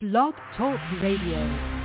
Blog Talk Radio.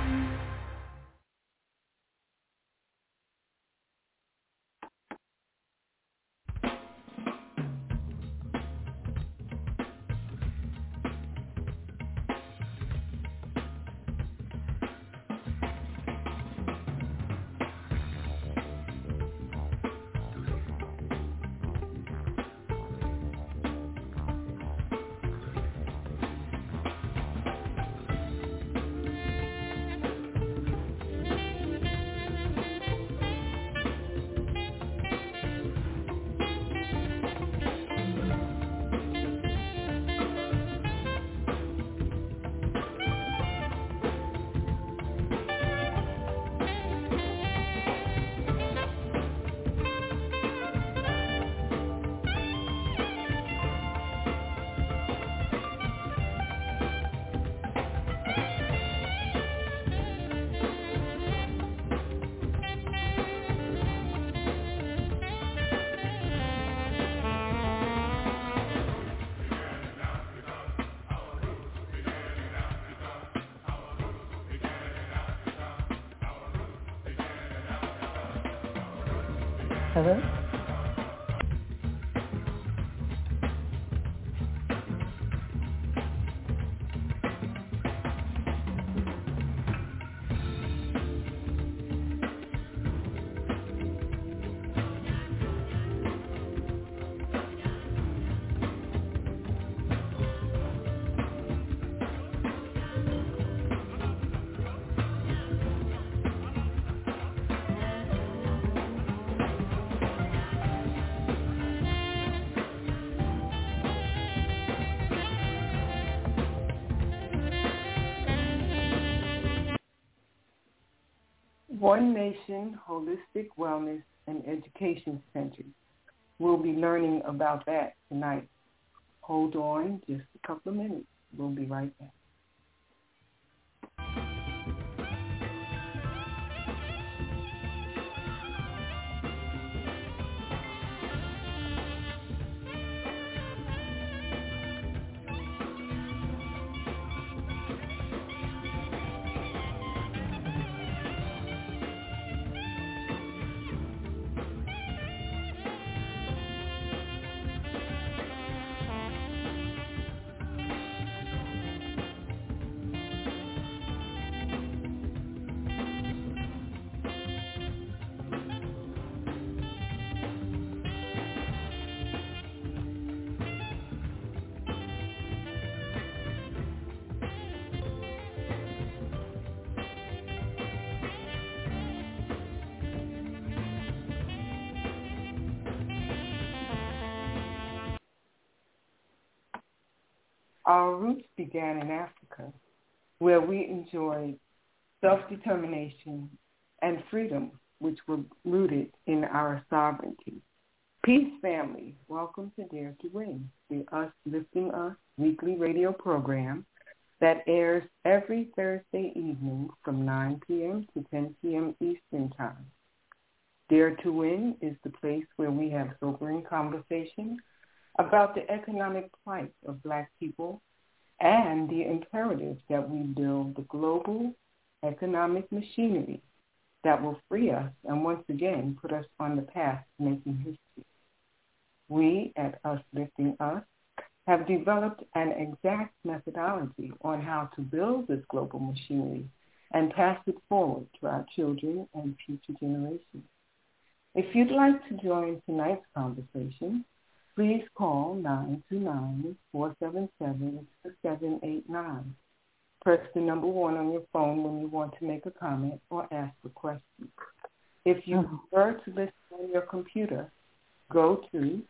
Hello? One Nation Holistic Wellness and Education Center. We'll be learning about that tonight. Hold on just a couple of minutes. We'll be right back. Our roots began in Africa, where we enjoyed self-determination and freedom, which were rooted in our sovereignty. Peace, family. Welcome to Dare to Win, the Us Lifting Us weekly radio program that airs every Thursday evening from 9 p.m. to 10 p.m. Eastern Time. Dare to Win is the place where we have sobering conversations about the economic plight of Black people and the imperative that we build the global economic machinery that will free us and once again put us on the path to making history. We at Us Lifting Us have developed an exact methodology on how to build this global machinery and pass it forward to our children and future generations. If you'd like to join tonight's conversation, please call 929-477-6789. Press the number 1 on your phone when you want to make a comment or ask a question. If you prefer to listen on your computer, go to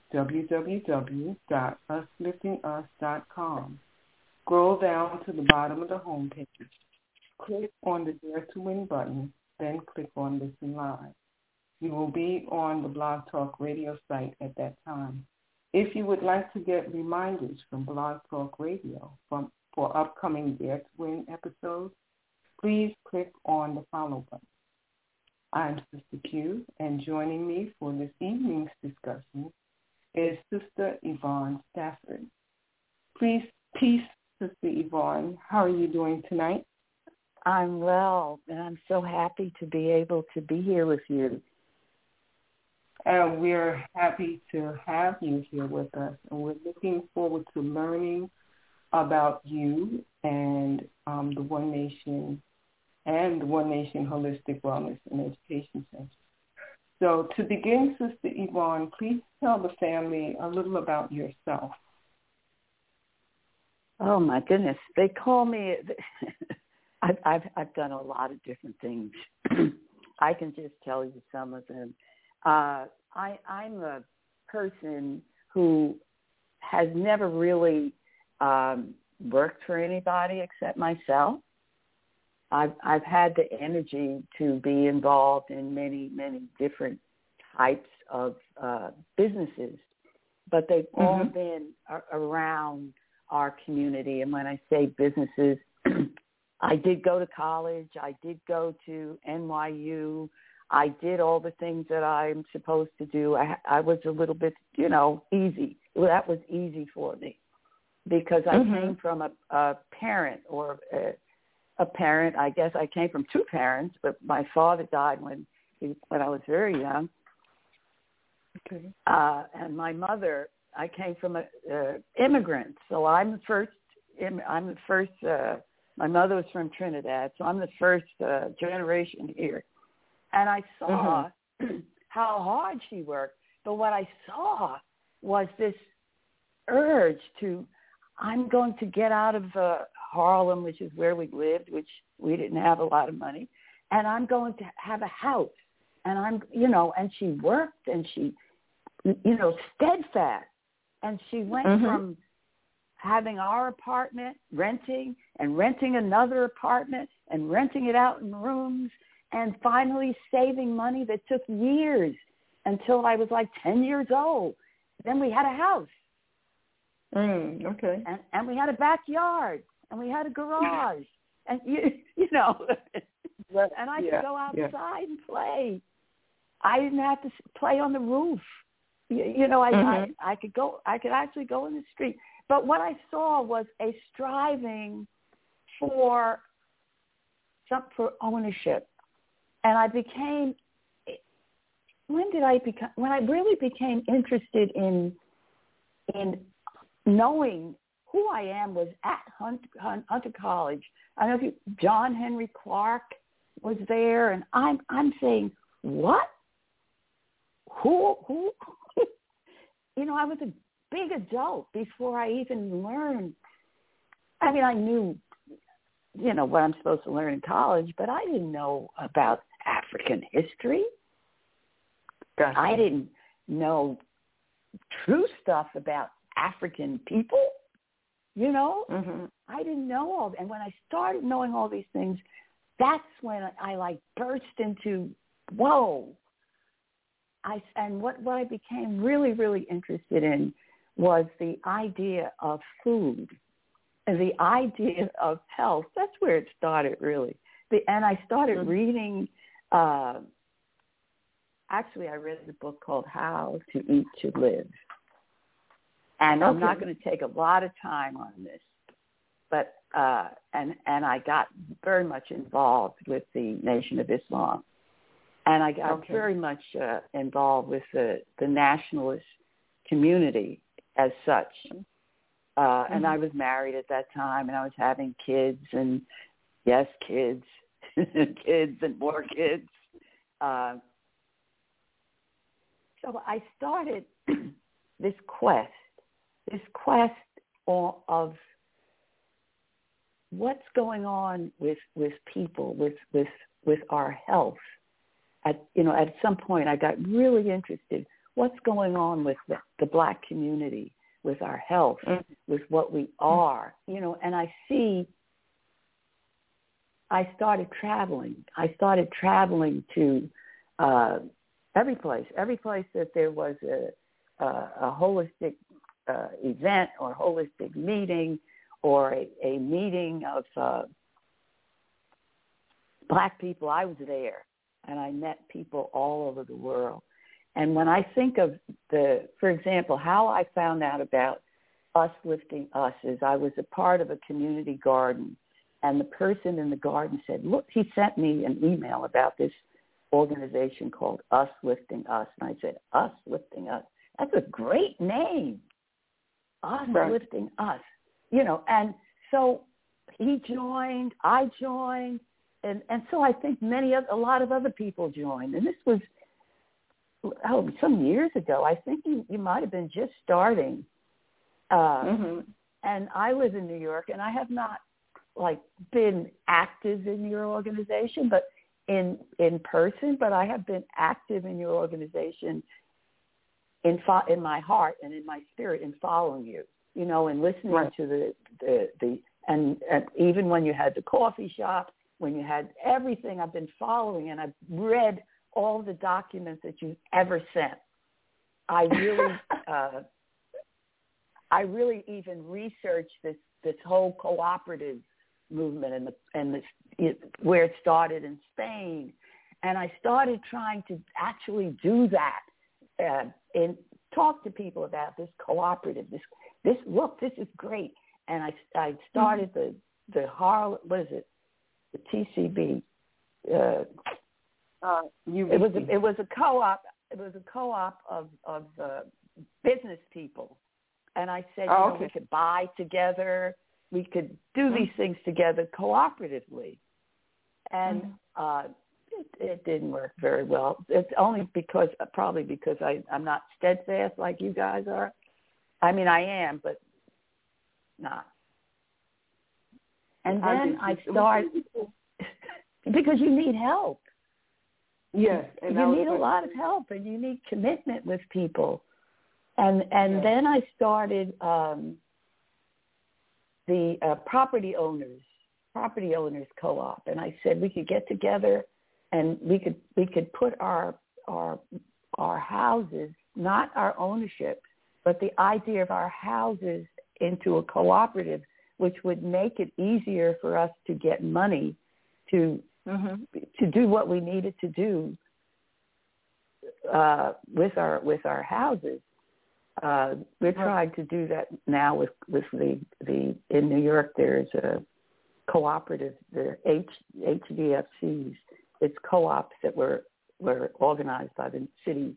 www.usliftingus.com. Scroll down to the bottom of the homepage. Click on the Dare to Win button, then click on Listen Live. You will be on the Blog Talk Radio site at that time. If you would like to get reminders from Blog Talk Radio for upcoming Dare to Win episodes, please click on the follow button. I'm Sister Q, and joining me for this evening's discussion is Sister Yvonne Stafford. Peace, Sister Yvonne. How are you doing tonight? I'm well, and I'm so happy to be able to be here with you. And we're happy to have you here with us, and we're looking forward to learning about you and the One Nation and the One Nation Holistic Wellness and Education Center. So to begin, Sister Yvonne, please tell the family a little about yourself. Oh my goodness, they call me. I've done a lot of different things. I can just tell you some of them. I'm a person who has never really worked for anybody except myself. I've had the energy to be involved in many different types of businesses, but they've all been around our community. And when I say businesses, I did go to college. I did go to NYU. I did all the things that I'm supposed to do. I was a little bit, easy. That was easy for me because I came from a parent or a parent. I guess I came from two parents, but my father died when I was very young. Okay. And my mother, I came from a immigrant. So I'm the first. My mother was from Trinidad, so I'm the first generation here. And I saw how hard she worked. But what I saw was this urge I'm going to get out of Harlem, which is where we lived, which we didn't have a lot of money, and I'm going to have a house. And and she worked and she, steadfast. And she went from having our apartment, renting another apartment and renting it out in rooms, and finally saving money that took years until I was like 10 years old. Then we had a house. Okay. And we had a backyard, and we had a garage, and and I could go outside and play. I didn't have to play on the roof. I could actually go in the street. But what I saw was a striving for ownership. And when I really became interested in knowing who I am was at Hunter College. I don't know if John Henry Clark was there, and I'm saying, what? Who? I was a big adult before I even learned. I mean, I knew, what I'm supposed to learn in college, but I didn't know about African history. Gotcha. I didn't know true stuff about African people, I didn't know all. And when I started knowing all these things, that's when I burst into, whoa. And what I became really, really interested in was the idea of food and the idea of health. That's where it started, really. And I started reading, actually I read a book called How to Eat to Live. And I'm not going to take a lot of time on this, but and I got very much involved with the Nation of Islam. And I got very much involved with the nationalist community as such. And I was married at that time, and I was having kids, and yes, kids, kids and more kids. So I started this quest of what's going on with people, with our health. At some point I got really interested. What's going on with the Black community, with our health, with what we are, and I started traveling. I started traveling to every place that there was a holistic event or holistic meeting or a meeting of Black people. I was there, and I met people all over the world. And when I think of for example, how I found out about Us Lifting Us is I was a part of a community garden, and the person in the garden said, look, he sent me an email about this organization called Us Lifting Us. And I said, Us Lifting Us? That's a great name. Us Lifting Us. You know, and so he joined, I joined, and so I think a lot of other people joined. And this was, some years ago. I think you might have been just starting. And I live in New York, and I have not, been active in your organization, but in person, but I have been active in your organization in my heart and in my spirit in following you, you know, and listening to and even when you had the coffee shop, when you had everything, I've been following, and I've read all the documents that you've ever sent. I really even researched this whole cooperative movement and where it started in Spain, and I started trying to actually do that and talk to people about this cooperative. This is great, and I started the Harlem, what is it? The TCB. It was a co-op. It was a co-op of business people, and I said, we could buy together, we could do these things together cooperatively, and it didn't work very well. It's only probably because I'm not steadfast like you guys are. I mean, I am, but not. And then I started because you need help. Yes, and you need a lot of help, and you need commitment with people. And then I started the property owners co-op, and I said we could get together and we could put our houses, not our ownership, but the idea of our houses into a cooperative, which would make it easier for us to get money to do what we needed to do with our houses. We're trying to do that now with the in New York. There's a cooperative, the HDFCs. It's co-ops that were organized by the city,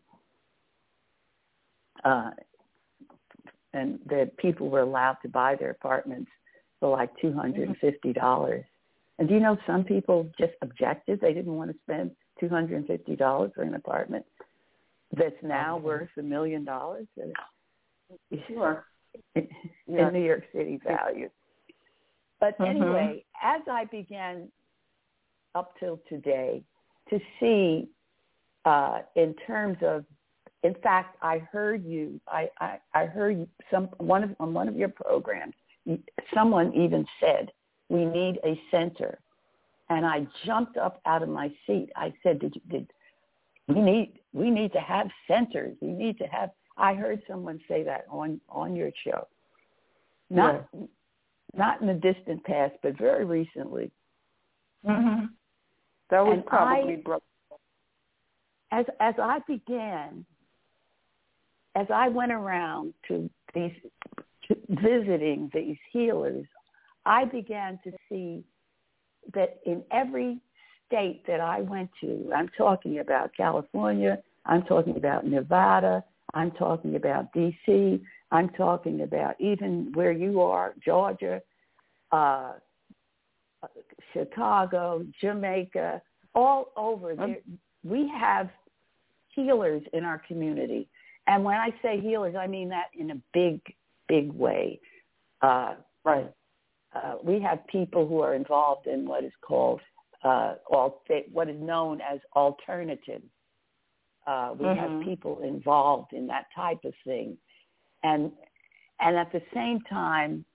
and the people were allowed to buy their apartments for like $250. And do you know some people just objected? They didn't want to spend $250 for an apartment that's now worth $1 million. Sure. In New York City value. But anyway, as I began up till today to see in terms of, in fact, I heard you. I heard on one of your programs. Someone even said we need a center, and I jumped up out of my seat. I said, we need to have centers. We need to have. I heard someone say that on your show, not in the distant past, but very recently. Mm-hmm. That was probably as I began. As I went around to visiting these healers, I began to see that in every state that I went to, I'm talking about California, I'm talking about Nevada, I'm talking about D.C., I'm talking about even where you are, Georgia, Chicago, Jamaica, all over there. We have healers in our community. And when I say healers, I mean that in a big, big way. We have people who are involved in what is called, what is known as alternative. We have people involved in that type of thing. And at the same time,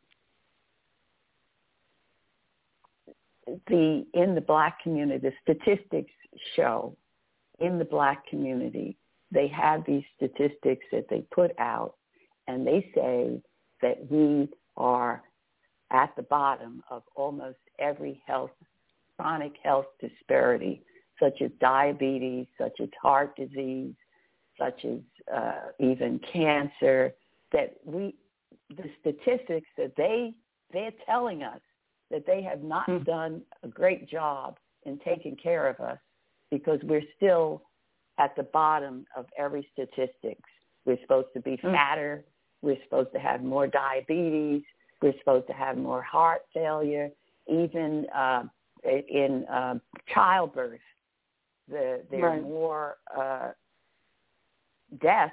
in the Black community, the statistics show in the Black community, they have these statistics that they put out, and they say that we are at the bottom of almost every chronic health disparity, such as diabetes, such as heart disease, such as even cancer, that the statistics that they're telling us that they have not done a great job in taking care of us, because we're still at the bottom of every statistics. We're supposed to be fatter. We're supposed to have more diabetes. We're supposed to have more heart failure. Even in childbirth, there are more deaths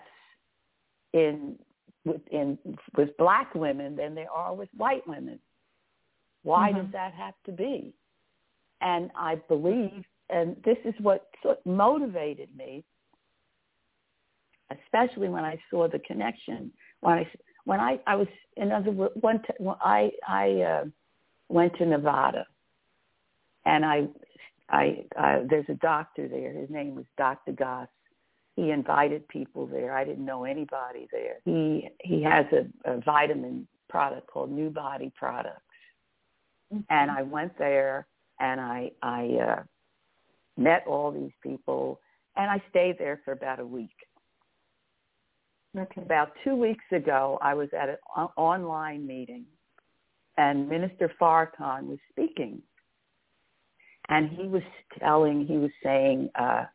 with black women than there are with white women. Why does that have to be? And I believe, and this is what motivated me, especially when I saw the connection. When I was, in other words, I went to Nevada, and there's a doctor there. His name was Dr. Goss. He invited people there. I didn't know anybody there. He has a vitamin product called New Body Products. And I went there, and I met all these people, and I stayed there for about a week. Okay. About 2 weeks ago, I was at an online meeting, and Minister Farrakhan was speaking. And he was saying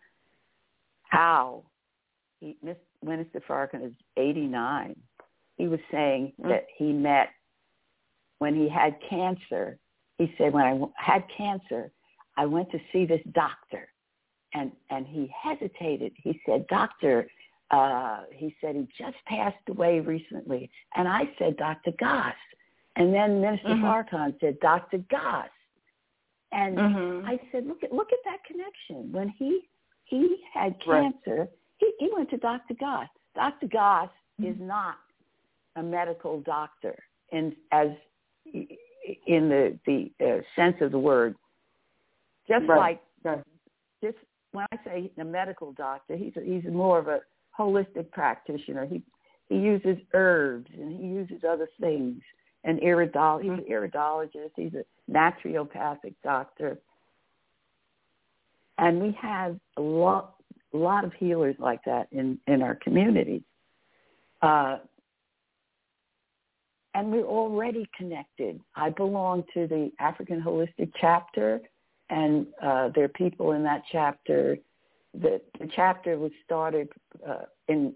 how Minister Farrakhan is 89. He was saying that he met, when he had cancer, he said, when I had cancer, I went to see this doctor. And he hesitated. He said, Doctor, he said, he just passed away recently. And I said, Dr. Goss. And then Minister Farrakhan said, Dr. Goss. And I said, look at that connection. When he had cancer, he went to Dr. Goss. Dr. Goss is not a medical doctor in the sense of the word. Just like just when I say a medical doctor, he's more of a holistic practitioner. He uses herbs and he uses other things. He's an iridologist. He's a naturopathic doctor. And we have a lot of healers like that in our communities. And we're already connected. I belong to the African Holistic Chapter, and there are people in that chapter. The chapter was started in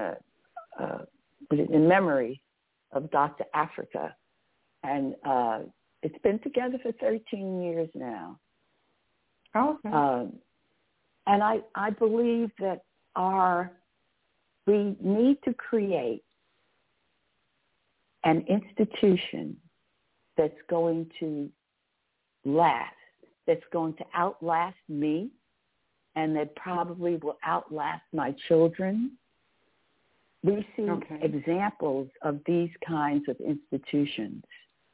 memory of Dr. Africa, and it's been together for 13 years now. Okay. And I believe that we need to create an institution that's going to last, that's going to outlast me, and that probably will outlast my children. We see examples of these kinds of institutions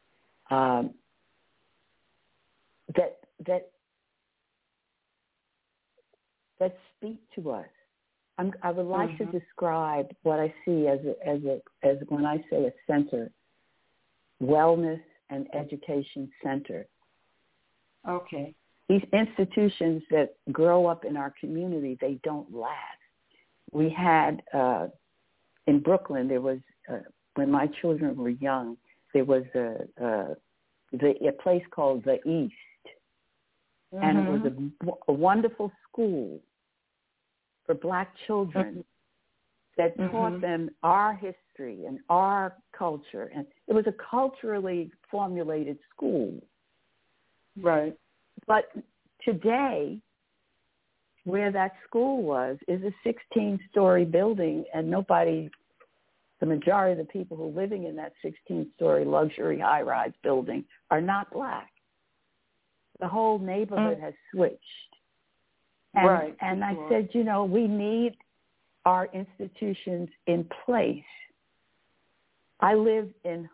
that speak to us. I would like to describe what I see as when I say a center, wellness and education center. Okay. These institutions that grow up in our community, they don't last. We had in Brooklyn, there was when my children were young, there was a place called the East, and it was a wonderful school for Black children that taught them our history and our culture. And it was a culturally formulated school. Right. But today, where that school was is a 16-story building, and the majority of the people who are living in that 16-story luxury high-rise building are not Black. The whole neighborhood has switched. And I said, we need our institutions in place. I lived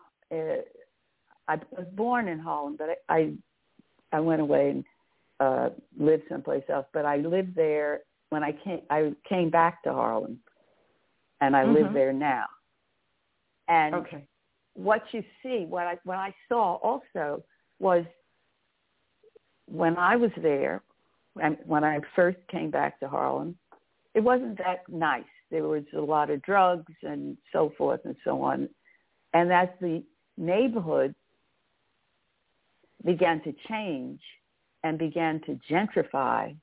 I was born in Harlem, but I went away and lived someplace else. But I lived there when I came back to Harlem, and I live there now. And what you see, what I saw also was when I was there, and when I first came back to Harlem, it wasn't that nice. There was a lot of drugs and so forth and so on. And as the neighborhood began to change and began to gentrify,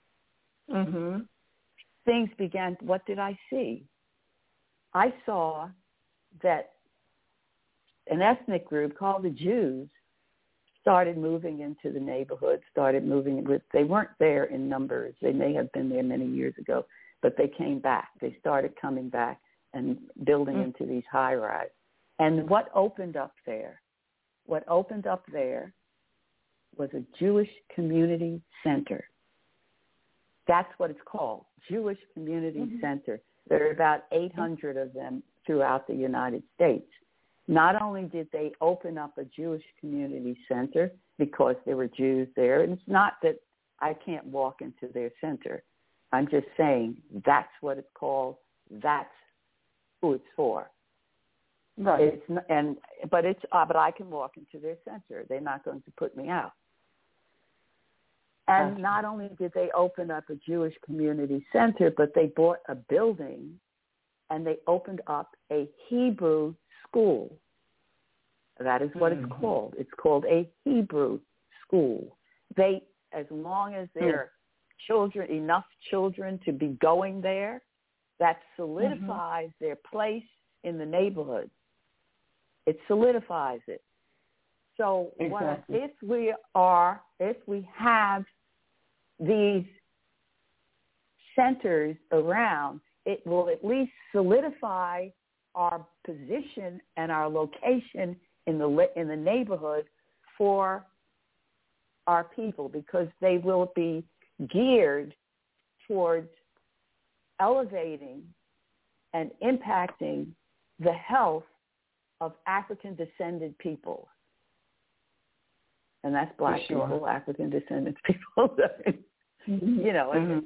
things began, what did I see? I saw that an ethnic group called the Jews started moving into the neighborhood, they weren't there in numbers. They may have been there many years ago, but they came back. They started coming back and building into these high-rise. And what opened up there? What opened up there was a Jewish community center. That's what it's called, Jewish Community Center. There are about 800 of them throughout the United States. Not only did they open up a Jewish community center because there were Jews there, and it's not that I can't walk into their center. I'm just saying that's what it's called. That's who it's for. Right. But I can walk into their center. They're not going to put me out. And not only did they open up a Jewish community center, but they bought a building and they opened up a Hebrew school. That is what it's called. It's called a Hebrew school. They, as long as there are children, enough children to be going there, that solidifies their place in the neighborhood. It solidifies it. So if we have these centers around, it will at least solidify our position and our location in the neighborhood for our people, because they will be geared towards elevating and impacting the health of African-descended people. And that's Black people, African-descended people. You know,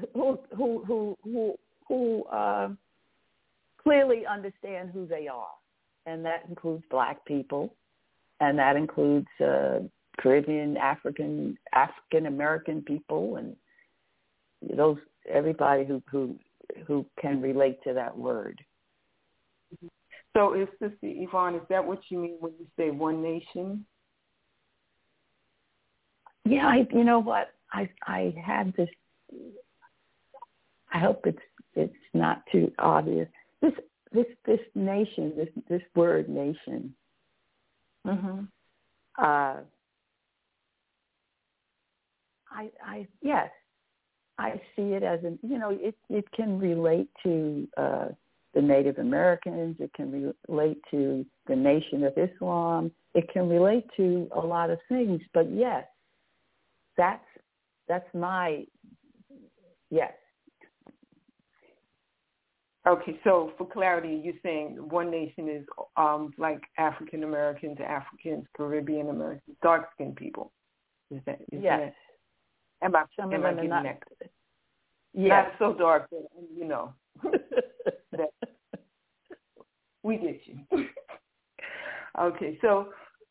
who clearly understand who they are, and that includes Black people, and that includes Caribbean, African American people, and those everybody who can relate to that word. So, Sister Yvonne, is that what you mean when you say one nation? Yeah, you know what? I had this. I hope it's not too obvious. This nation, this word nation. I see it as it can relate to the Native Americans. It can relate to the Nation of Islam. It can relate to a lot of things. But yes, that's my yes. Okay, so for clarity, you're saying one nation is like African Americans, Africans, Caribbean Americans, dark-skinned people. Is that? Yes. Am I getting that? Yes. Not so dark, but, you know. We get you. Okay, so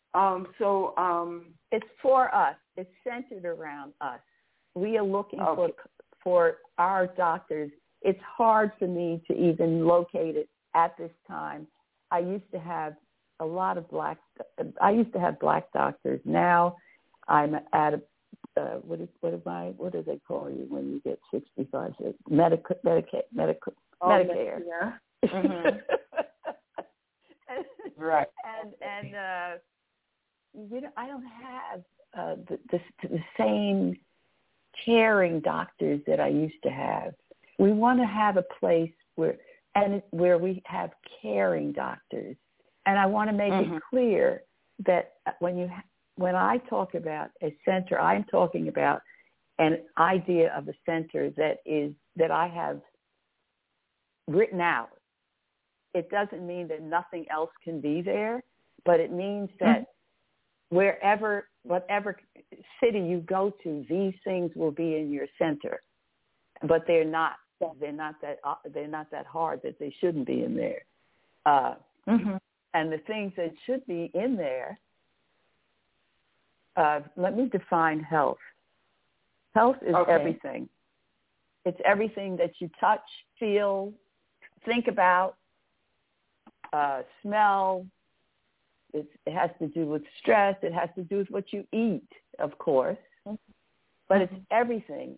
it's for us. It's centered around us. We are looking for our doctors. It's hard for me to even locate it at this time. I used to have black doctors. Now I'm at what do they call you when you get 65? Medicare. Yeah. Right. And I don't have the same caring doctors that I used to have. We want to have a place where we have caring doctors, and I want to make it clear that when I talk about a center, I'm talking about an idea of a center that I have written out. It doesn't mean that nothing else can be there, but it means that whatever city you go to, these things will be in your center, but they're not that hard that they shouldn't be in there. And the things that should be in there, let me define health. Health is everything. It's everything that you touch, feel, think about, smell, It has to do with stress. It has to do with what you eat, of course. But it's everything.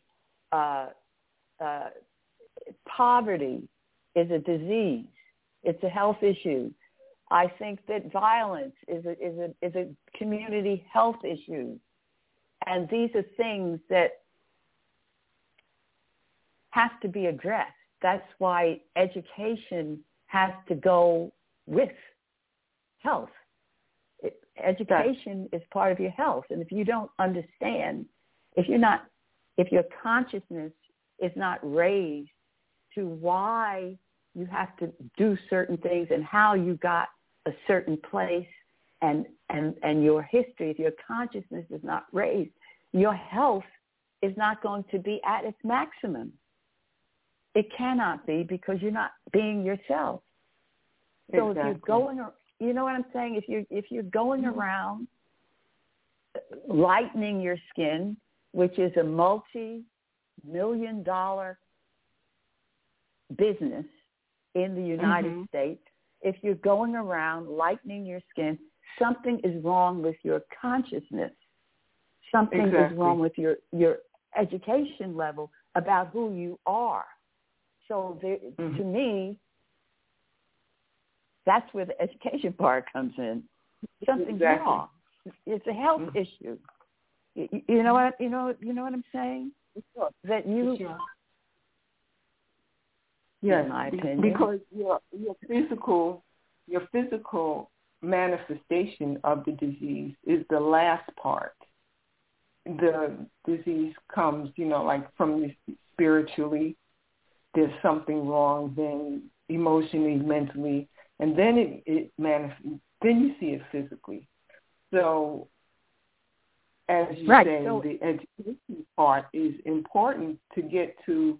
Poverty is a disease. It's a health issue. I think that violence is a community health issue. And these are things that have to be addressed. That's why education has to go with health. Education is part of your health. And if you don't understand, if your consciousness is not raised to why you have to do certain things and how you got a certain place and your history, if your consciousness is not raised, your health is not going to be at its maximum. It cannot be because you're not being yourself. So if you're going, you know what I'm saying? If you're going around lightening your skin, which is a multi-million-dollar business in the United States, if you're going around lightening your skin, something is wrong with your consciousness. Something is wrong with your education level about who you are. So to me, that's where the education part comes in. Something's wrong. It's a health issue. You know what I'm saying? That you, yes, in my opinion, because your physical manifestation of the disease is the last part. The disease comes, like from the spiritually. There's something wrong, then emotionally, mentally, and then it manifests. Then you see it physically. So, as you say, the education part is important to get to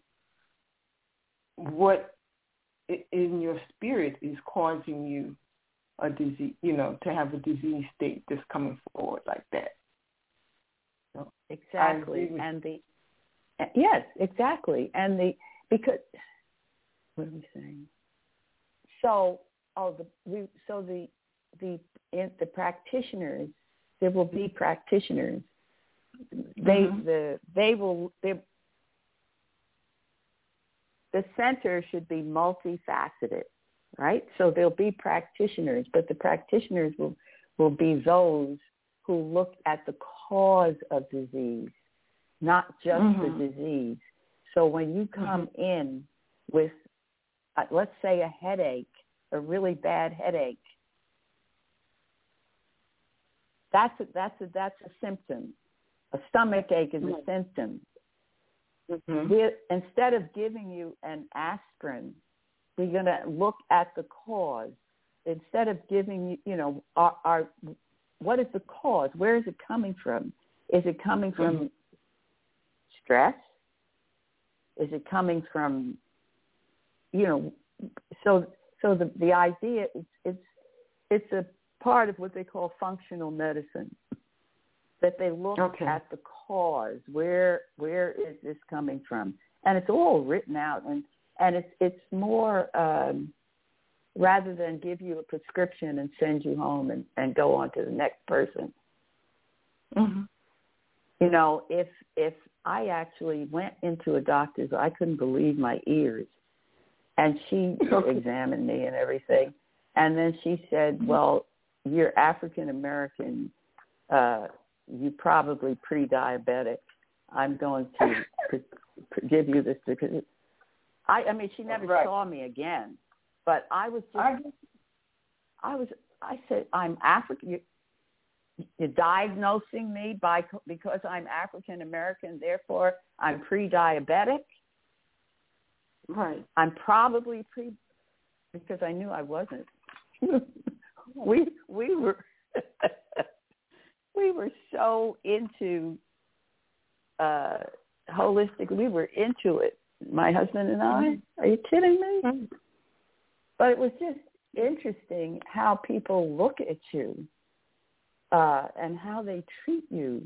what in your spirit is causing you a disease, to have a disease state that's coming forward like that. So exactly. Yes, exactly. Because what are we saying? So the practitioners, there will be practitioners. The center should be multifaceted, right? So there'll be practitioners, but the practitioners will be those who look at the cause of disease, not just the disease. So when you come in with, let's say, a headache, a really bad headache, that's a symptom. A stomach ache is a symptom. Instead of giving you an aspirin, we're going to look at the cause. Instead of giving you, what is the cause? Where is it coming from? Is it coming from stress? Is it coming from, so the idea is it's a part of what they call functional medicine, that they look at the cause. Where is this coming from? And it's all written out, and it's more rather than give you a prescription and send you home and go on to the next person. If I actually went into a doctor's, I couldn't believe my ears. And she examined me and everything. And then she said, well, you're African-American. You probably pre-diabetic. I'm going to give you this because she never saw me again. But I said, I'm African. You're diagnosing me because I'm African-American, therefore I'm pre-diabetic. Right. I'm probably because I knew I wasn't. we were we were so into holistic. We were into it. My husband and I. Are you kidding me? But it was just interesting how people look at you and how they treat you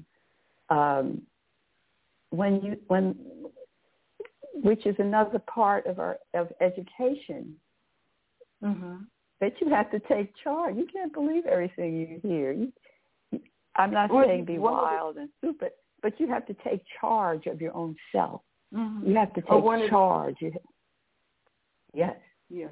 which is another part of education. But you have to take charge. You can't believe everything you hear. I'm not saying be wild and stupid, but you have to take charge of your own self. Mm-hmm. You have to take charge. Yes. Yes.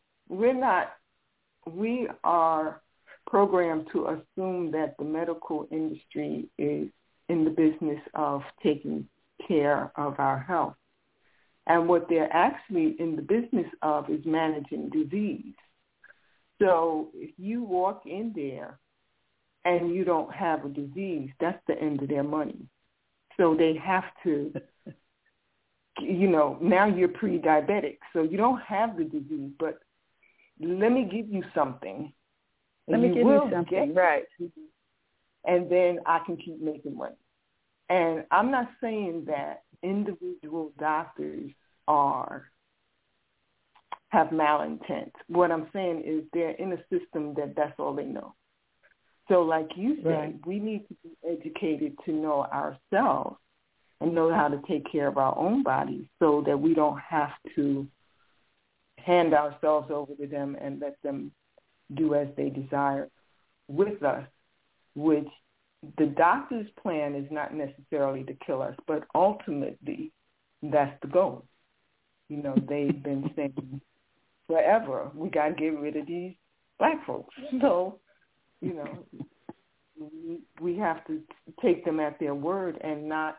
We are programmed to assume that the medical industry is in the business of taking care of our health. And what they're actually in the business of is managing disease. So if you walk in there and you don't have a disease, that's the end of their money. So they have to, now you're pre-diabetic, so you don't have the disease, but let me give you something. Let me give you something, right. And then I can keep making money. And I'm not saying that individual doctors have malintent. What I'm saying is they're in a system that's all they know. So like you said, right. We need to be educated to know ourselves and know how to take care of our own bodies so that we don't have to hand ourselves over to them and let them do as they desire with us, which the doctor's plan is not necessarily to kill us, but ultimately that's the goal. They've been saying forever, we got to get rid of these black folks. So, we have to take them at their word and not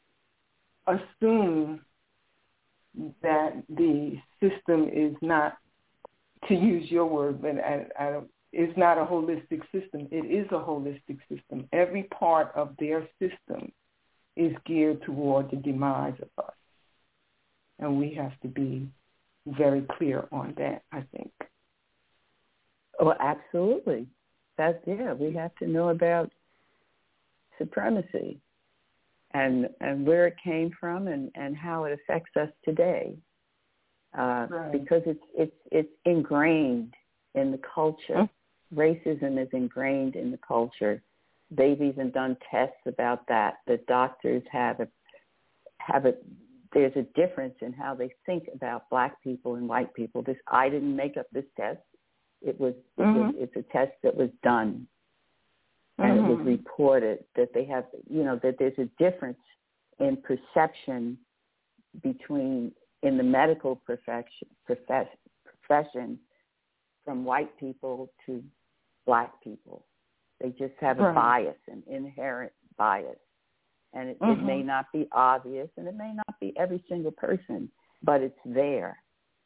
assume that the system is not, to use your word, but it's not a holistic system. It is a holistic system. Every part of their system is geared toward the demise of us. And we have to be very clear on that, I think. Oh, absolutely. We have to know about supremacy and where it came from and how it affects us today. Right. Because it's ingrained in the culture. Racism is ingrained in the culture. They've even done tests about that. The doctors have it. There's a difference in how they think about black people and white people. I didn't make up this test. It's a test that was done, and it was reported that they have, that there's a difference in perception in the medical profession from white people to black people. They just have a bias, an inherent bias. And it may not be obvious, and it may not be every single person, but it's there.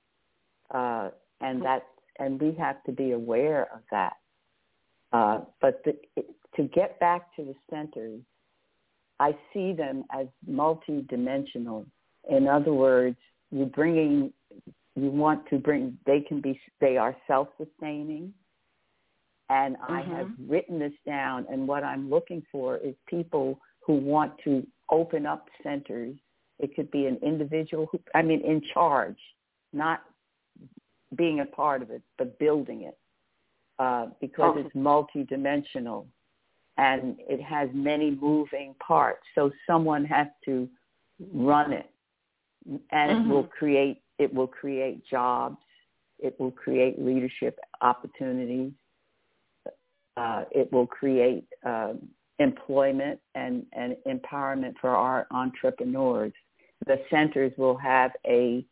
And we have to be aware of that. But to get back to the centers, I see them as multidimensional. In other words, they are self-sustaining. And I have written this down, and what I'm looking for is people who want to open up centers. It could be an individual in charge, not being a part of it, but building it, because it's multidimensional and it has many moving parts. So someone has to run it, and it will create jobs. It will create leadership opportunities. It will create employment and empowerment for our entrepreneurs. The centers will have a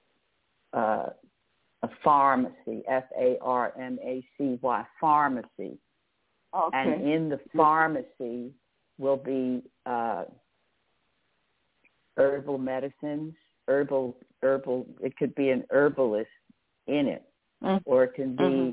pharmacy, pharmacy, pharmacy. Okay. And in the pharmacy will be herbal medicines, herbal. It could be an herbalist in it, or it can be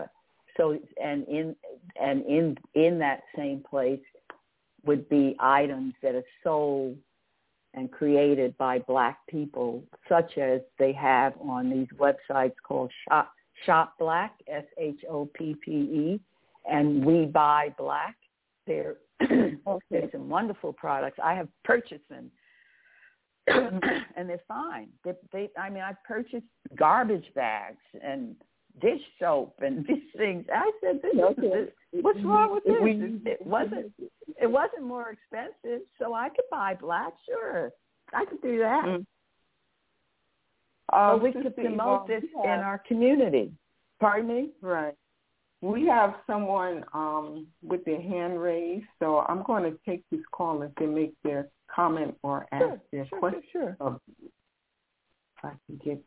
in that same place would be items that are sold and created by black people, such as they have on these websites called Shop Black, SHOPPE, and We Buy Black. There's some wonderful products. I have purchased them, and they're fine. I've purchased garbage bags and dish soap and these things. I said, what's wrong with this? It wasn't more expensive, so I could buy black. Sure, I could do that. But we could promote this in our community. Pardon me? Right. We have someone with their hand raised, so I'm going to take this call if they make their comment or ask their question. Sure. If I can get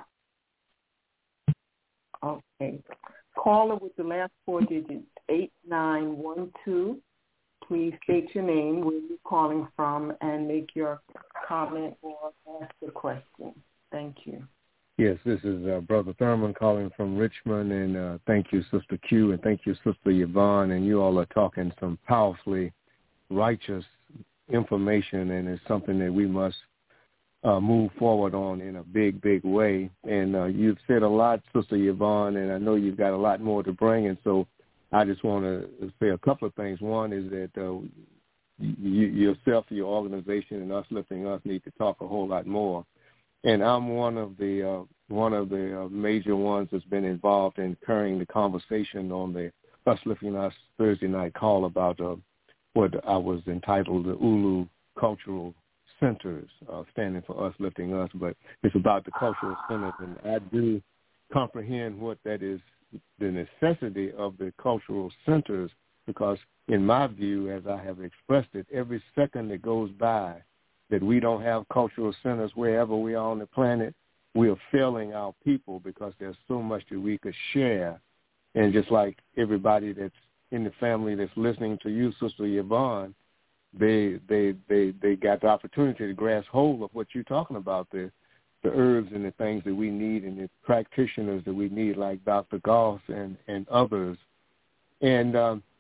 okay. Caller with the last 4 digits, 8912. Please state your name, where you're calling from, and make your comment or ask the question. Thank you. Yes, this is Brother Thurman calling from Richmond, and thank you, Sister Q, and thank you, Sister Yvonne, and you all are talking some powerfully righteous information, and it's something that we must move forward on in a big, big way. And you've said a lot, Sister Yvonne, and I know you've got a lot more to bring, and so I just want to say a couple of things. One is that yourself, your organization, and Us Lifting Us need to talk a whole lot more. And I'm one of the major ones that's been involved in carrying the conversation on the Us Lifting Us Thursday night call about what I was entitled the Ulu Cultural Centers, standing for Us Lifting Us. But it's about the cultural centers, and I do comprehend what that is, the necessity of the cultural centers, because in my view, as I have expressed it, every second that goes by that we don't have cultural centers wherever we are on the planet, we are failing our people, because there's so much that we could share. And just like everybody that's in the family that's listening to you, Sister Yvonne, they got the opportunity to grasp hold of what you're talking about, the herbs and the things that we need, and the practitioners that we need, like Dr. Goss and others. And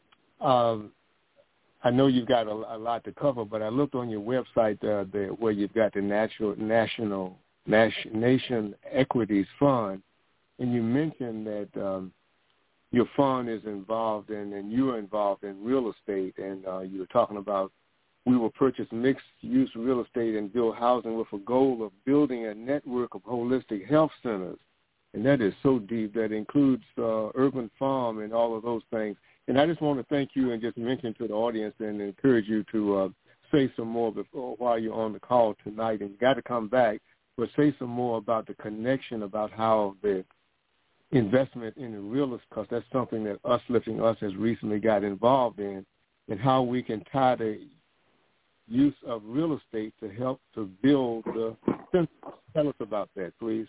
I know you've got a lot to cover, but I looked on your website where you've got the Nation Equities Fund, and you mentioned that your fund is involved in, and you're involved in real estate, and you were talking about we will purchase mixed-use real estate and build housing with a goal of building a network of holistic health centers. And that is so deep. That includes urban farm and all of those things. And I just want to thank you and just mention to the audience and encourage you to say some more while you're on the call tonight. And you got to come back, but say some more about the connection, about how the investment in the real estate, because that's something that Us Lifting Us has recently got involved in, and how we can tie the use of real estate to help to build the center. Tell us about that, please.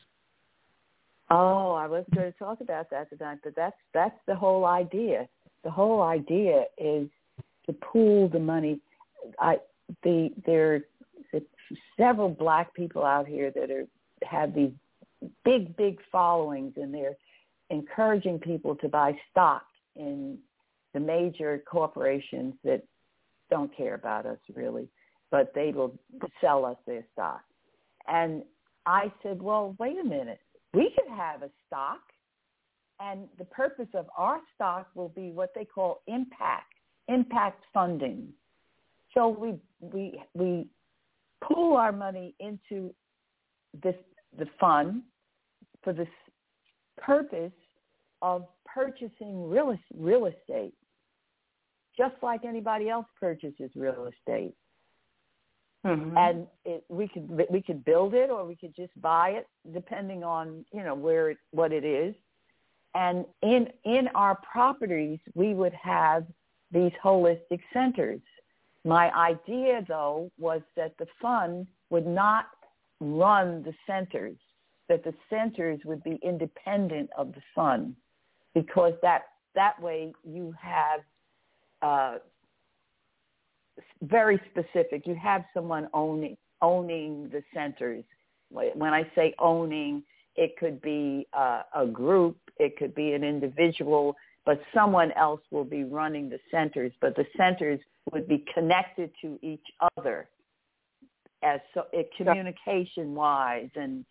Oh, I was going to talk about that tonight, but that's the whole idea. The whole idea is to pool the money. There are several black people out here that have these big followings, and they're encouraging people to buy stock in the major corporations that don't care about us really, but they will sell us their stock. And I said, well, wait a minute. We could have a stock, and the purpose of our stock will be what they call impact funding. So we pool our money into the fund for the purpose of purchasing real estate, just like anybody else purchases real estate. Mm-hmm. And we could build it, or we could just buy it, depending on what it is. And in our properties, we would have these holistic centers. My idea, though, was that the fund would not run the centers, that the centers would be independent of the fund, because that way you have very specific. You have someone owning the centers. When I say owning, it could be a group, it could be an individual, but someone else will be running the centers. But the centers would be connected to each other, as communication-wise and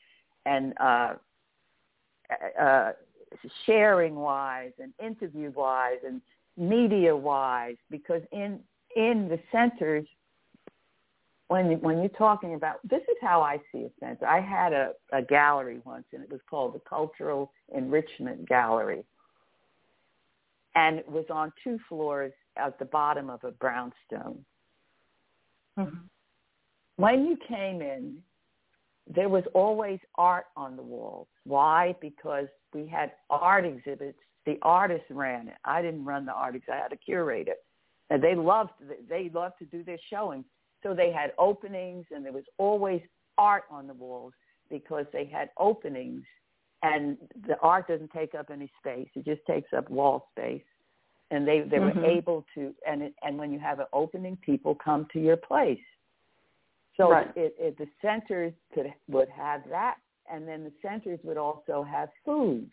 sharing-wise and interview-wise and media-wise, because in the centers, when you're talking about, this is how I see a center. I had a gallery once, and it was called the Cultural Enrichment Gallery. And it was on 2 floors at the bottom of a brownstone. Mm-hmm. When you came in, there was always art on the walls. Why? Because we had art exhibits. The artists ran it. I didn't run the art exhibit. I had a curator. And they loved to do their showings. So they had openings, and there was always art on the walls because they had openings, and the art doesn't take up any space. It just takes up wall space. And they were able to, and when you have an opening, people come to your place. So the centers would have that, and then the centers would also have food.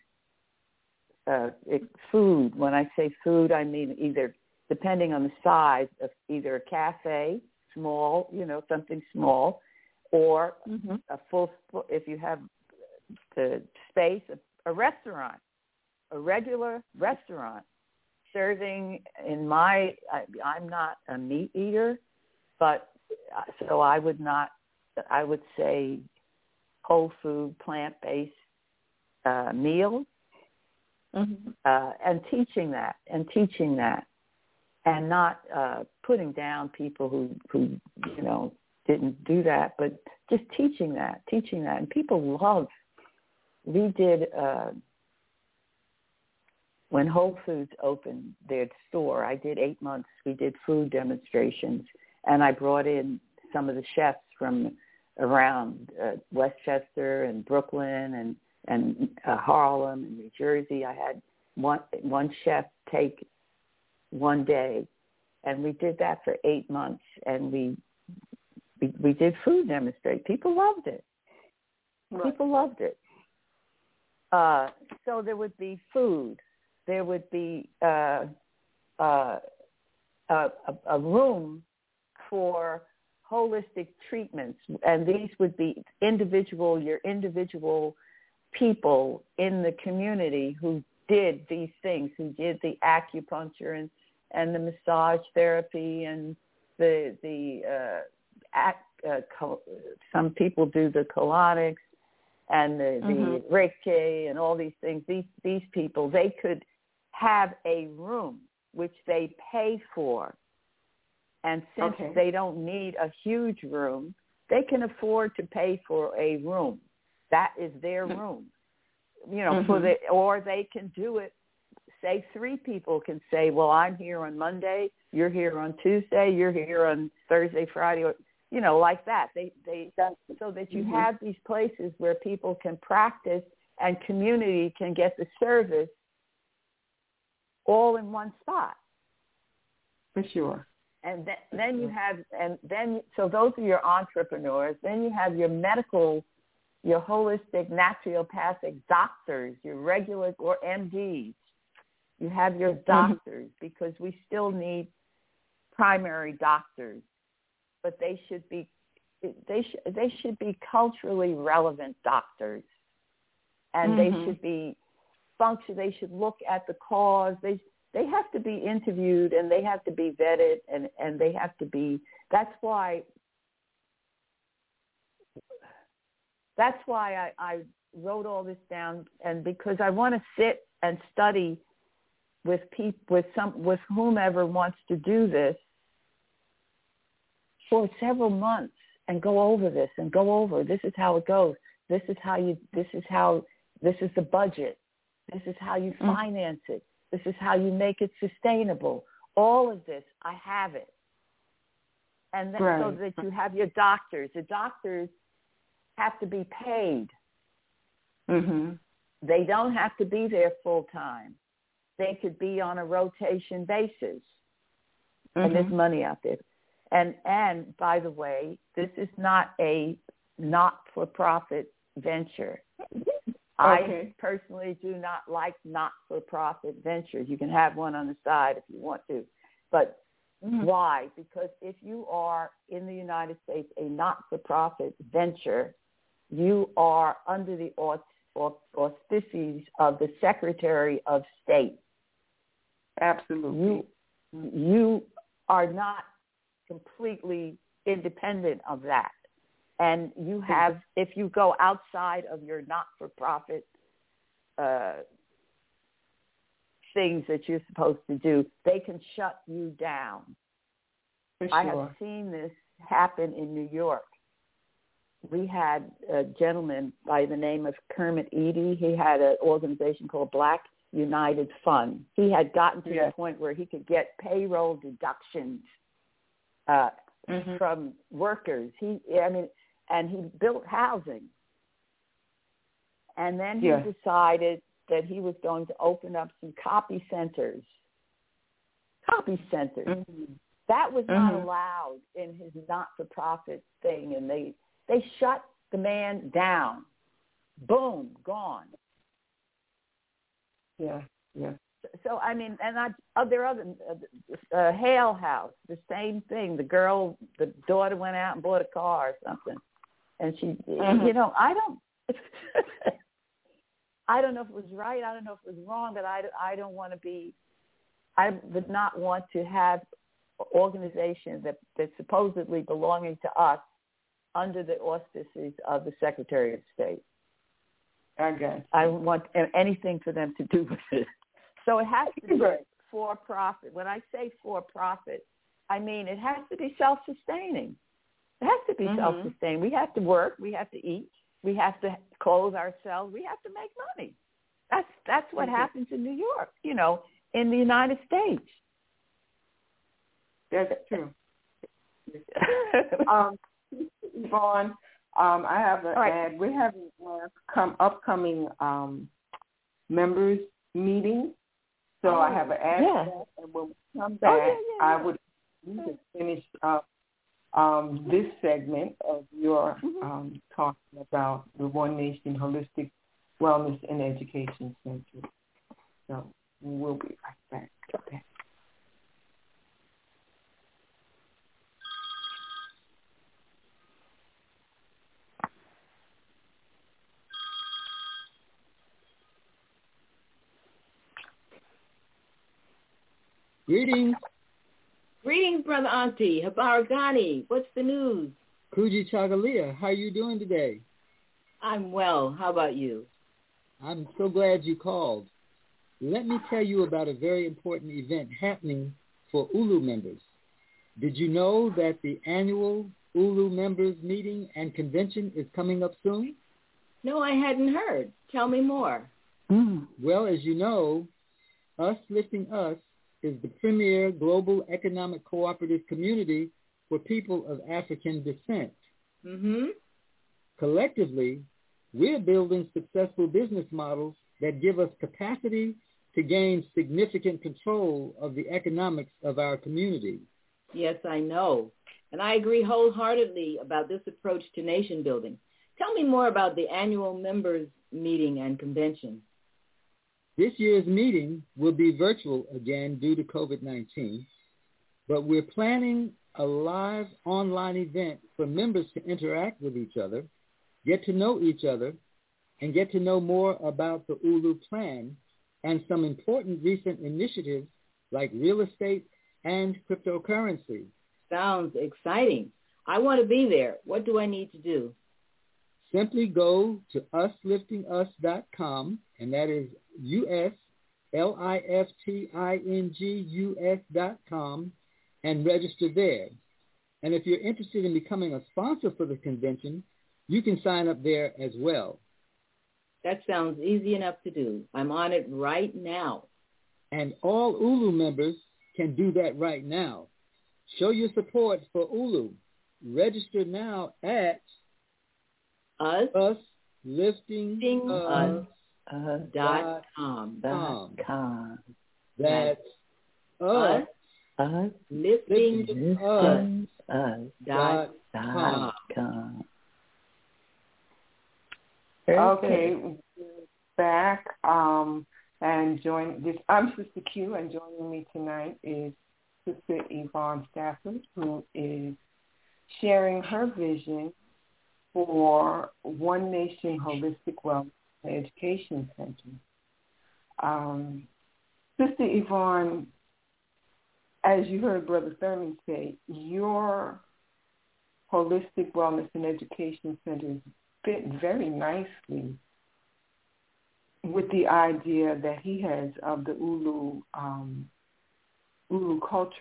Food. When I say food, I mean either, depending on the size, of either a cafe, small, something small, or a full, if you have the space, a restaurant, a regular restaurant, serving I'm not a meat eater, but so I would say whole food, plant-based meals, and teaching that, and not putting down people who didn't do that, but just teaching that, and people love. We did when Whole Foods opened their store. I did 8 months. We did food demonstrations, and I brought in some of the chefs from around Westchester and Brooklyn and Harlem and New Jersey. I had one chef take one day, and we did that for 8 months, and we did food demonstration. People loved it. People loved it. So there would be food. There would be a room for holistic treatments, and these would be your individual people in the community who did these things, who did the acupuncture and the massage therapy and some people do the colonics and the Reiki and all these things. These people, they could have a room which they pay for. And since they don't need a huge room, they can afford to pay for a room. That is their room. Or they can do it. Say 3 people can say, well, I'm here on Monday, you're here on Tuesday, you're here on Thursday, Friday, or, like that. So that you have these places where people can practice and community can get the service all in one spot. For sure. And then you have, so those are your entrepreneurs. Then you have your medical, your holistic naturopathic doctors, your regular or MDs. You have your doctors because we still need primary doctors, but they should be culturally relevant doctors, and they should be they should look at the cause. They have to be interviewed, and they have to be vetted, and they have to be. That's why I wrote all this down, and because I want to sit and study with with whomever wants to do this for several months and go over this and go over. This is how it goes. This is the budget. This is how you finance it. This is how you make it sustainable. All of this, I have it. And then so that you have your doctors. The doctors have to be paid. They don't have to be there full time. They could be on a rotation basis. And there's money out there. And by the way, this is not a not-for-profit venture. I personally do not like not-for-profit ventures. You can have one on the side if you want to. But why? Because if you are in the United States a not-for-profit venture, you are under the auspices of the Secretary of State. Absolutely. You are not completely independent of that. And you have, if you go outside of your not-for-profit things that you're supposed to do, they can shut you down. For sure. I have seen this happen in New York. we had a gentleman by the name of Kermit Eady. He had an organization called Black United Fund. He had gotten to the point where he could get payroll deductions from workers. And he built housing. And then he decided that he was going to open up some copy centers. That was not allowed in his not-for-profit thing, and they shut the man down. Boom, gone. Yeah. So I mean, and there are other Hale House, the same thing. The daughter went out and bought a car or something, and she, I don't know if it was right. I don't know if it was wrong, but I don't want to be. I would not want to have organizations that's supposedly belonging to us under the auspices of the Secretary of State. Okay. I don't want anything for them to do with it. So it has to be for profit. When I say for profit, I mean it has to be self-sustaining. It has to be self-sustaining. We have to work. We have to eat. We have to clothe ourselves. We have to make money. That's what happens in New York, in the United States. That's true. Yvonne, I have an ad. We're having an upcoming members meeting. So I have an ad for that. And when we come back, I would finish up this segment of your talking about the One Nation Holistic Wellness and Education Center. So we'll be right back. Okay. Greetings. Greetings, Brother Auntie. Habaragani. What's the news? Kuji Chagalia. How are you doing today? I'm well. How about you? I'm so glad you called. Let me tell you about a very important event happening for ULU members. Did you know that the annual ULU members meeting and convention is coming up soon? No, I hadn't heard. Tell me more. Well, as you know, Us Lifting Us is the premier global economic cooperative community for people of African descent. Collectively, we're building successful business models that give us capacity to gain significant control of the economics of our community. Yes, I know. And I agree wholeheartedly about this approach to nation building. Tell me more about the annual members meeting and convention. This year's meeting will be virtual again due to COVID-19, but we're planning a live online event for members to interact with each other, get to know each other, and get to know more about the ULU plan and some important recent initiatives like real estate and cryptocurrency. Sounds exciting. I want to be there. What do I need to do? Simply go to usliftingus.com, and that is usliftingus.com, and register there. And if you're interested in becoming a sponsor for the convention, you can sign up there as well. That sounds easy enough to do. I'm on it right now. And all ULU members can do that right now. Show your support for ULU. Register now at usliftingus.com. That's usliftingus.com. Okay, we're back and join this. I'm Sister Q, and joining me tonight is Sister Yvonne Stafford, who is sharing her vision for One Nation Holistic Wellness Education Center. Sister Yvonne, as you heard Brother Thurman say, your Holistic Wellness and Education Center fit very nicely with the idea that he has of the ULU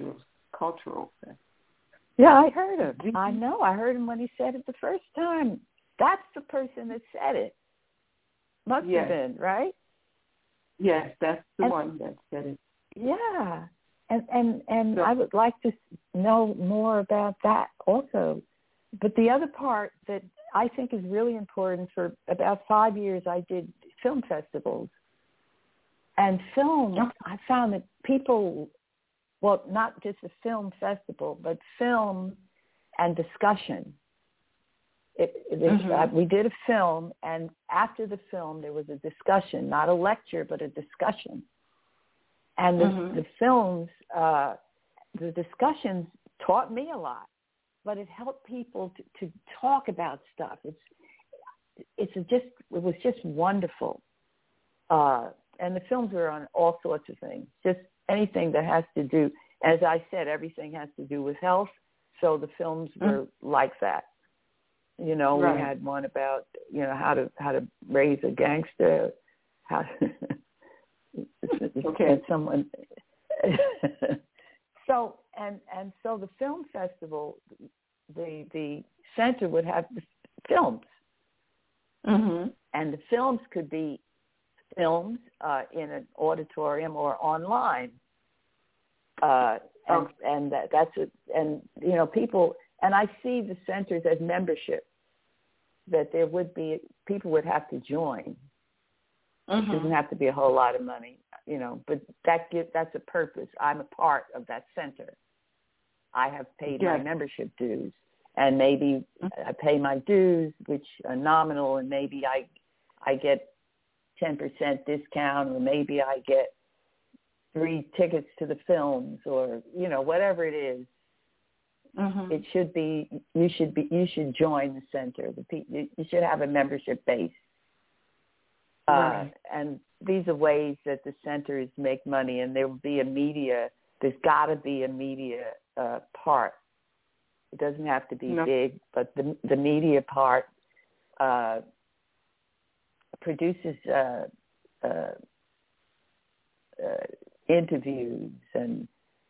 cultural sense. Yeah, I heard him. I know. I heard him when he said it the first time. That's the person that said it. Must have been, right? Yes, that's the one that said it. Yeah. And so, I would like to know more about that also. But the other part that I think is really important, for about 5 years I did film festivals. And film, I found that people, well, not just a film festival, but film and discussion. We did a film, and after the film there was a discussion, not a lecture, but a discussion. And the films, the discussions taught me a lot, but it helped people to talk about stuff. It was just wonderful. And the films were on all sorts of things, just anything that has to do, as I said, everything has to do with health. So the films were like that. You know, we had one about, you know, how to raise a gangster, how someone. So so the film festival, the center would have the films, and the films could be films in an auditorium or online, and that's it. And you know, people, and I see the centers as membership, that there would be, people would have to join. It doesn't have to be a whole lot of money, you know, but that's a purpose. I'm a part of that center. I have paid my membership dues, and maybe I pay my dues, which are nominal, and maybe I get 10% discount, or maybe I get 3 tickets to the films, or, you know, whatever it is. It should be, you should join the center. You should have a membership base. And these are ways that the centers make money, and there will be there's got to be a media part. It doesn't have to be big, but the media part produces interviews and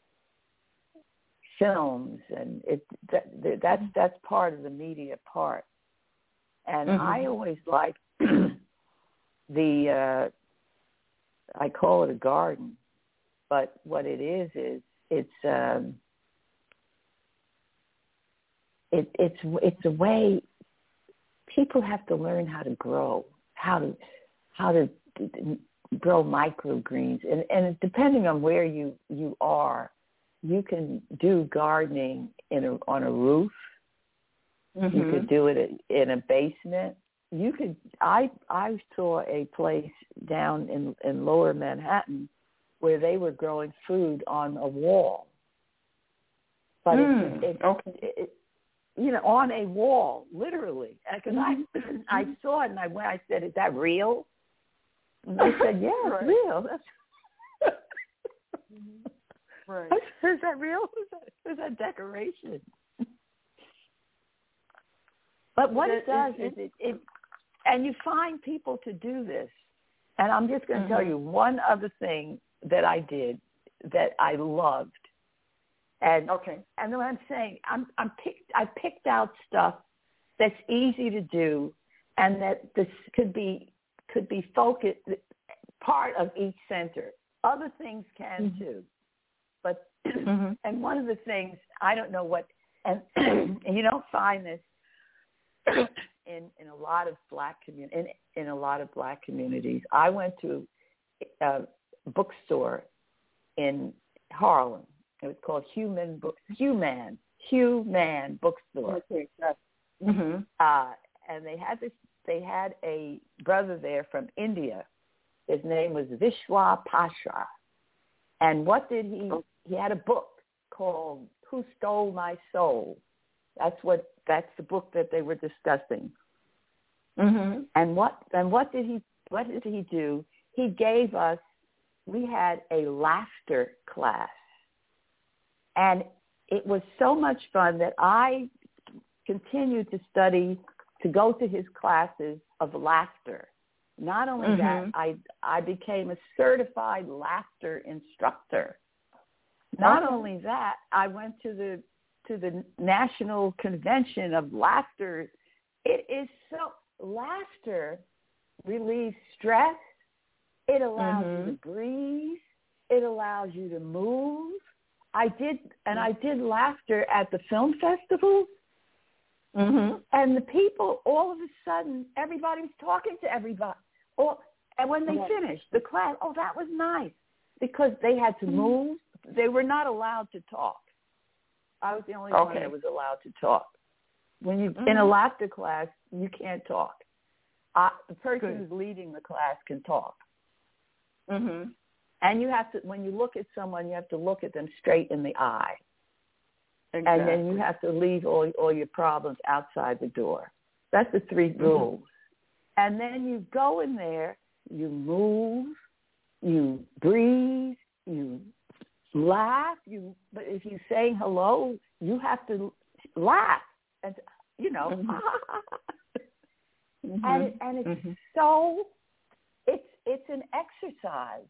films, and that's part of the media part. And I always like I call it a garden, but what it is it's a way people have to learn how to grow, how to grow microgreens, and depending on where you are, you can do gardening on a roof. You could do it in a basement. You could. I saw a place down in Lower Manhattan where they were growing food on a wall. But it you know, on a wall, literally. Because I saw it, and I said, "Is that real?" And they said, "Yeah, it's real." That's right. Is that real? Is that decoration? But what it does is it and you find people to do this. And I'm just going to tell you one other thing that I did that I loved. And and what I'm saying, I picked out stuff that's easy to do, and that this could be focused, part of each center. Other things can too, but and one of the things, I don't know what, and you don't find this in a lot of black in a lot of black communities. I went to a bookstore in Harlem. It was called Human Bookstore. And they had a brother there from India. His name was Vishwa Pasha. And what did he had a book called Who Stole My Soul? That's the book that they were discussing. And what did he do? He gave us, we had a laughter class. And it was so much fun that I continued to go to his classes of laughter. Not only that, I became a certified laughter instructor. Not only that, I went to the National Convention of Laughter It is so, laughter relieves stress. It allows you to breathe. It allows you to move. I did laughter at the film festival. And the people, all of a sudden, everybody was talking to everybody. And when they finished the class, that was nice, because they had to move. They were not allowed to talk. I was the only one that was allowed to talk. When you in a laughter class, you can't talk. The person who's leading the class can talk. And you have to, when you look at someone, you have to look at them straight in the eye. Exactly. And then you have to leave all your problems outside the door. That's the 3 rules. And then you go in there, you move, you breathe, you laugh. But if you say hello, you have to laugh, and and it's so it's an exercise.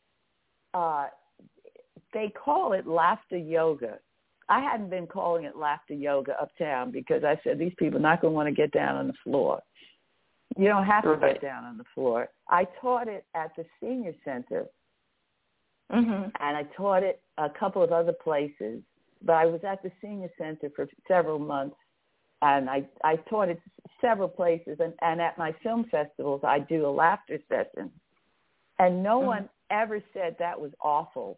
They call it laughter yoga. I hadn't been calling it laughter yoga uptown because I said these people are not going to want to get down on the floor. You don't have to get down on the floor. I taught it at the senior center, and I taught it a couple of other places, but I was at the senior center for several months, and I taught it several places, and at my film festivals, I do a laughter session, and no one ever said that was awful.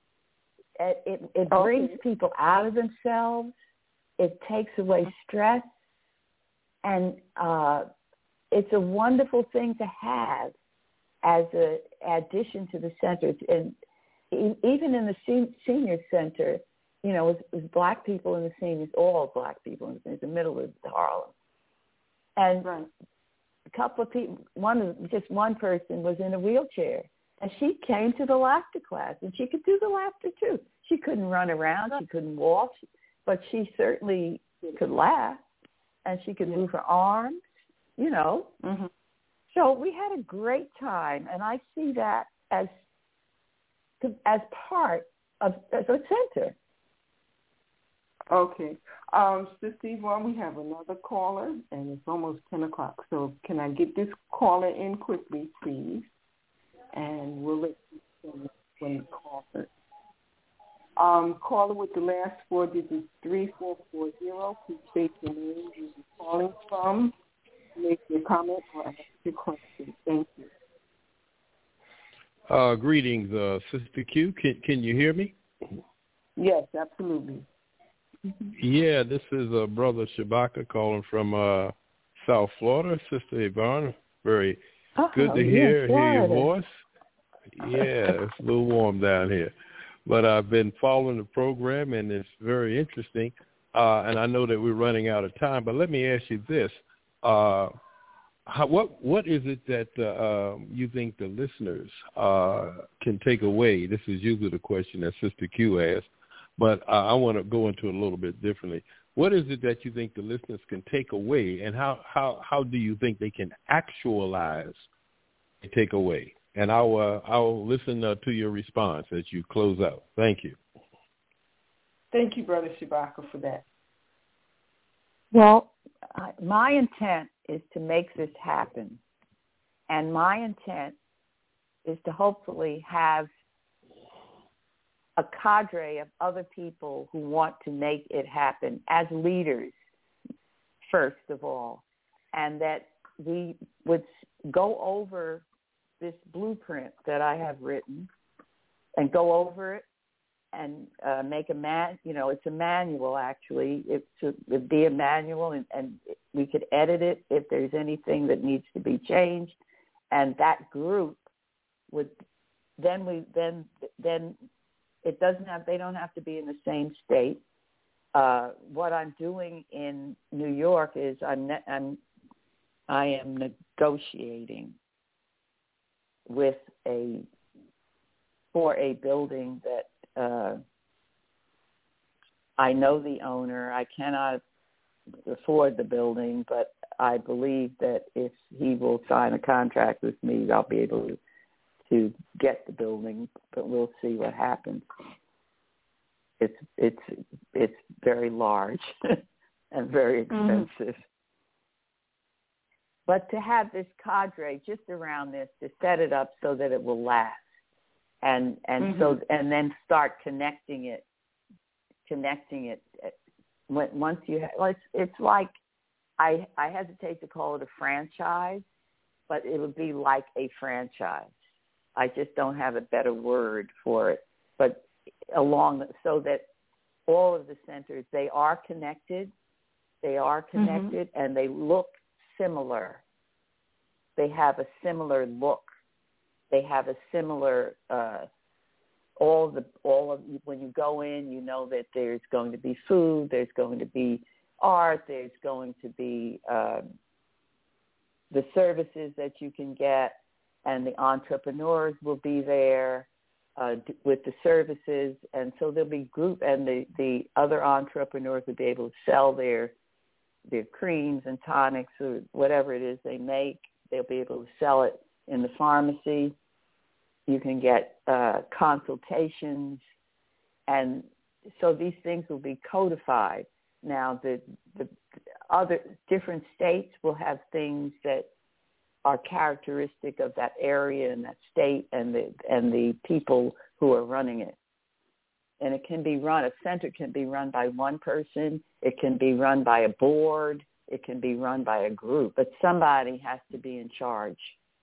It brings people out of themselves. It takes away stress, and it's a wonderful thing to have as an addition to the center. And even in the senior center, it was black people in the seniors, all black people in the middle of Harlem. And a couple of people, just one person was in a wheelchair. And she came to the laughter class, and she could do the laughter too. She couldn't run around, she couldn't walk, but she certainly could laugh, and she could move her arms, So we had a great time, and I see that as part of a center. Okay. Sister Yvonne, we have another caller, and it's almost 10 o'clock. So can I get this caller in quickly, please? And we'll let you know when you call her. Caller with the last 4 digits, 3440. Please state your name, where you're calling from, make your comment, or ask your question. Thank you. Greetings, Sister Q. Can you hear me? Yes, absolutely. Yeah, this is Brother Shabaka calling from South Florida. Sister Yvonne, very good to hear your voice. Yeah, it's a little warm down here. But I've been following the program, and it's very interesting. And I know that we're running out of time, but let me ask you this. What is it that you think the listeners can take away? This is usually the question that Sister Q asked, but I want to go into it a little bit differently. What is it that you think the listeners can take away, and how do you think they can actualize and take away? And I'll listen to your response as you close out. Thank you. Thank you, Brother Shabaka, for that. Well, my intent is to make this happen. And my intent is to hopefully have a cadre of other people who want to make it happen as leaders, first of all, and that we would go over this blueprint that I have written and go over it and make it's a manual, actually. It'd be a manual, and we could edit it if there's anything that needs to be changed. And that group would then it doesn't have, they don't have to be in the same state. What I'm doing in New York is I am negotiating for a building that I know the owner. I cannot afford the building, but I believe that if he will sign a contract with me, I'll be able to get the building, but we'll see what happens. It's very large and very expensive. But to have this cadre just around this, to set it up so that it will last, and so and then start connecting it. Once you have, it's like I hesitate to call it a franchise, but it would be like a franchise. I just don't have a better word for it. But so that all of the centers, they are connected, and they look similar. They have a similar look. They have a similar all of when you go in, you know that there's going to be food, there's going to be art, there's going to be the services that you can get, and the entrepreneurs will be there with the services, and so there'll be group, and the other entrepreneurs will be able to sell their creams and tonics or whatever it is they make. They'll be able to sell it in the pharmacy. You can get consultations, and so these things will be codified. Now, the other different states will have things that are characteristic of that area and that state and the people who are running it. And it can be run, a center can be run by one person, it can be run by a board, it can be run by a group, but somebody has to be in charge.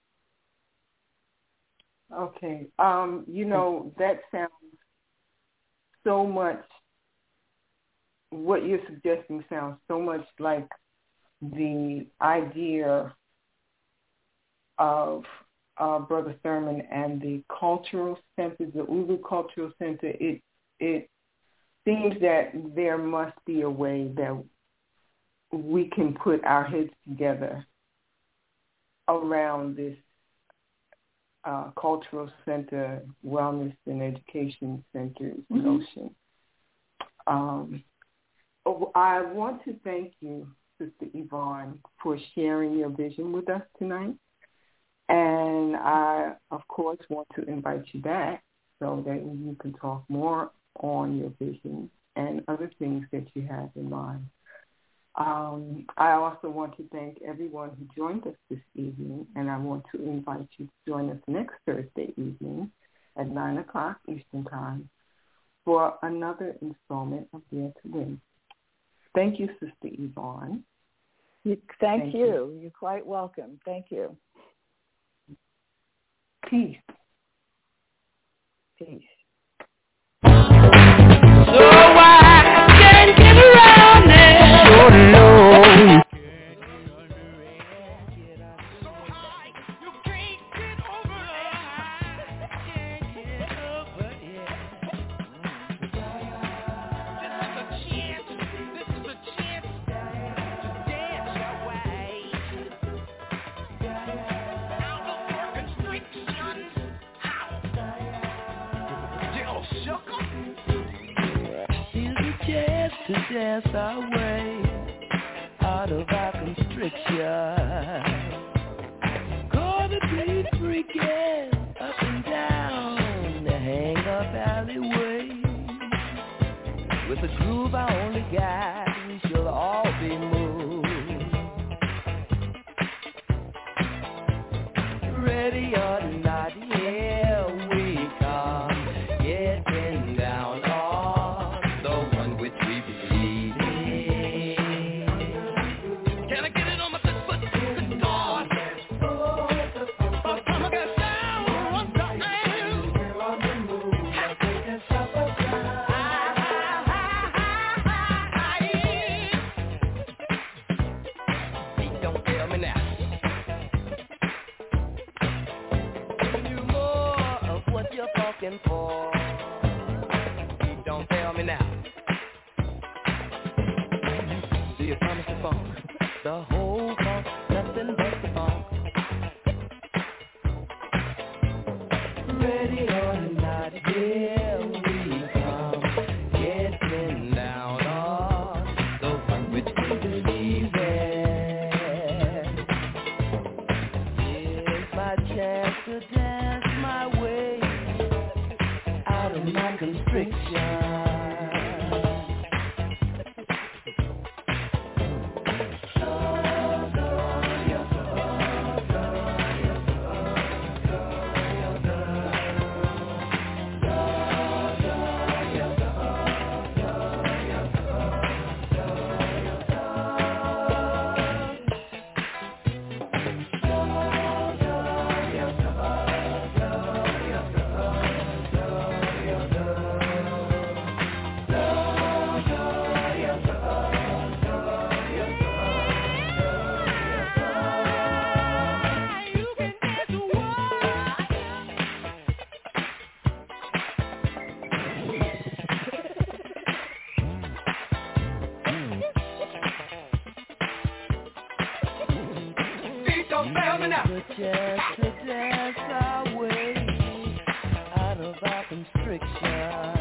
Okay. That sounds so much, what you're suggesting sounds so much like the idea of Brother Thurman and the cultural center, the Ulu Cultural Center. It seems that there must be a way that we can put our heads together around this cultural center, wellness and education center notion. I want to thank you, Sister Yvonne, for sharing your vision with us tonight. And I, of course, want to invite you back so that you can talk more on your vision and other things that you have in mind. I also want to thank everyone who joined us this evening, and I want to invite you to join us next Thursday evening at 9 o'clock Eastern Time for another installment of Dare to Win. Thank you, Sister Yvonne. Thank you. You're quite welcome. Thank you. Peace. Peace. So I can't get around it. Oh no. So high, you can't get over it. Can't get over it. This is a chance to dance your way out of your constrictions. Yo, sucker. Here's a chance to dance our way out of our constriction. Gonna be freaking up and down the hang-up alleyway. With a groove I only got, we shall all be moved. Ready or not, here we come, getting down on the one which we believe in. Can I get it on my fifth foot? Good God. I'ma get down one time. Don't tell me now. You more of what you're talking for. Don't tell me now. Do you promise the funk? The whole funk, nothing but the funk. Ready or not, here we come, getting down on the one which we believe in. Here's my chance to dance my way out of my constriction. Just to dance our way out of our constriction.